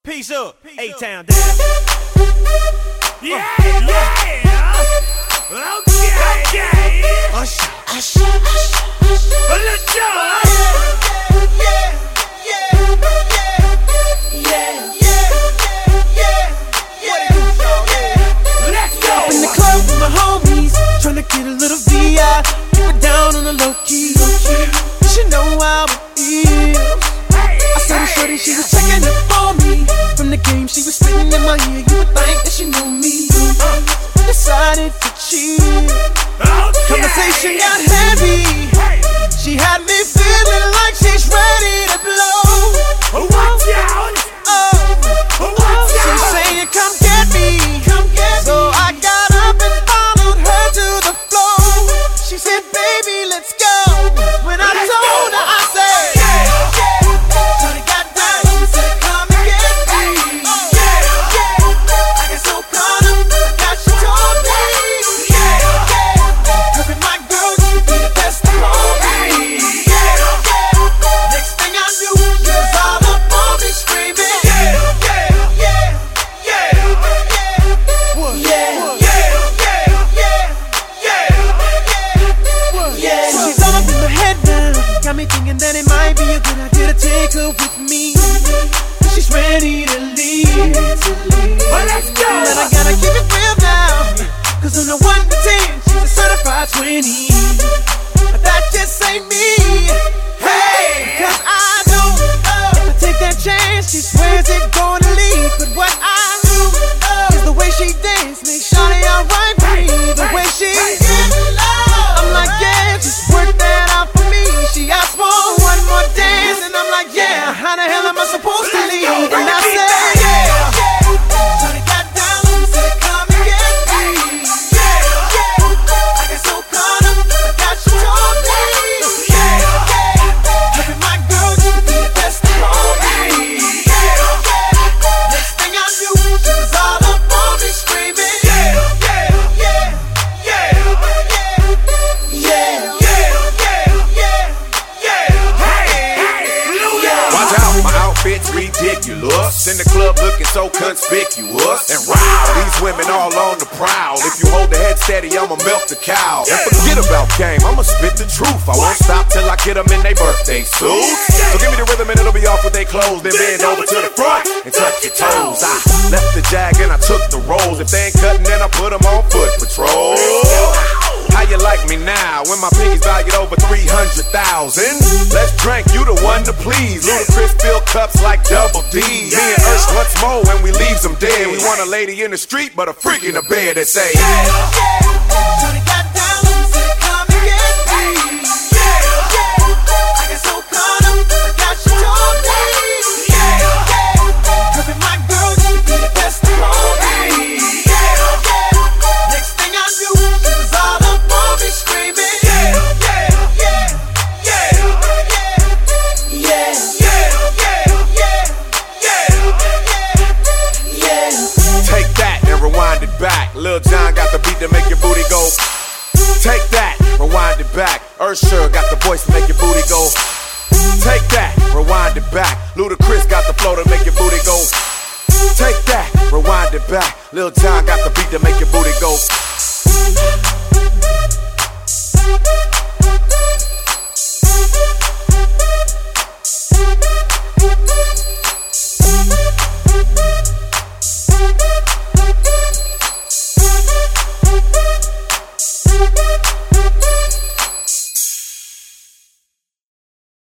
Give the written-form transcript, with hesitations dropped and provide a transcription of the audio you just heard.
Peace up, A-Town down. Yeah. Okay. Usher. Let's go. Up in the club with my homies, tryna get a little VI. Keep it down on the low key. You should know how it feels. I saw the shorty, she was checking up on me. From the game, she was spitting in my ear. You would think that she knew me. Decided to chill. Conversation got heavy. She had me feeling like she's ready to blow. Watch out. She's saying, come get me. So I got up and followed her to the floor. She said, baby, let's go. When I told her, I said, shorty got down, she said, come and get me. I get so caught up that she told me. Her and my girl, she be the best of me. Next thing I knew, she was all up on me screaming. She's all up in my head now. Got me thinking that it might be a good idea to take her with me. She's ready to leave. Well, let's go. But I gotta keep it real now. Cause on the 1 to 10, she's a certified 20. But that just ain't me. Hey, cause I know if I take that chance, she swears it's gonna leave. But what I do is the way she dance makes shawty alright for me. The way she I'm like, yeah, just work that out for me. She asked for one more dance, and I'm like, yeah, how the hell am I supposed to leave? And I said, shawty got down, she said, come and get me. I got so caught up, I got you told me. Her and my girl, she could be the best of me. Next thing I knew, she was all up on me screaming. Watch out, my outfit's ridiculous. In the club looking so conspicuous. And wow, these women all on the prowl. If you hold the head steady, I'ma milk the cow. And forget about game, I'ma spit the truth. I won't stop till I get them in their birthday suits. So give me the rhythm and it'll be off with their clothes. Then bend over to the front and touch your toes. I left the jag and I took the rolls. If they ain't cutting, then I put them on foot patrol. How you like me now when my pinkies valued over 300,000? Let's drink, you the one to please. Ludacris fill cups like Double D. Me and Ursh once more when we leaves them dead. We want a lady in the street, but a freak in the bed that say, Shorty got down, she said, come and get me. I got so caught up, I got you told me. Her and my girl, she could be the best of me. Next thing I knew, she was all up on me screaming. take that and rewind it back. Lil Jon got the beat to make your booty go. Take that, rewind it back. Usher got the voice to make your booty go. Take that, rewind it back. Ludacris got the flow to make your booty go. Take that, rewind it back. Lil Jon got the beat to make your booty go.